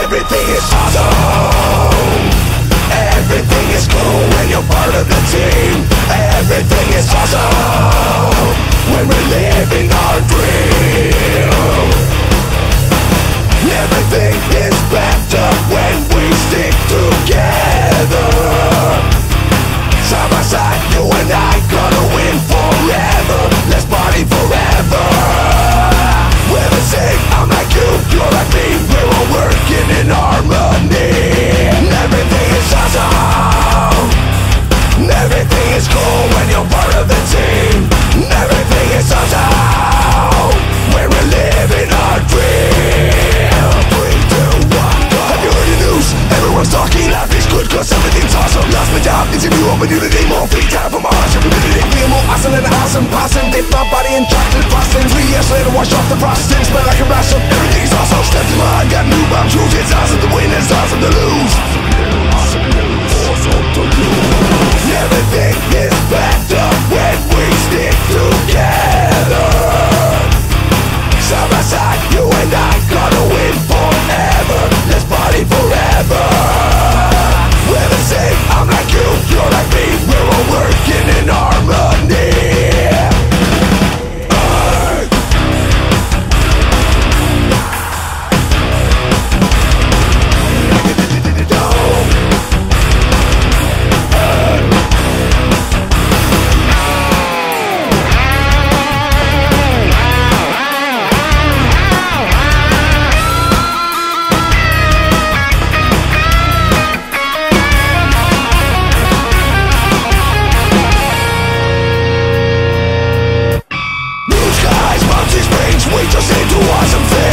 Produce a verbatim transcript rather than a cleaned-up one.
Everything is awesome. Everything is cool when you're part of the team. Everything is awesome when we're living our dream. Everything is better when we stick together. Side by side, you and I gonna win forever. Let's party forever. We're the same, I'm like you, you're like me. We're all working in harmony. Everything is awesome. Everything is cool when you're part of the team. Everything is awesome when we're living our dream. Three, two, one, go. Have you heard the news? Everyone's talking, life is good cause everything's awesome. Lost my job, interview opportunity, more free time for my heart, community. Feel more awesome than awesome, passing. Dip my body in chocolate frosting. Three years later, wash off the frosting. Smell like a blossom, everything's awesome. Stepped in line, got new bomb shoes. It's awesome to win, it's awesome to lose. Awesome to lose, awesome to lose. Everything is better when we stick together. Side by side, you and I gonna win forever. Let's party forever. We're the same, I'm like you, you're like me. We're all working in harmony. We just into awesome things.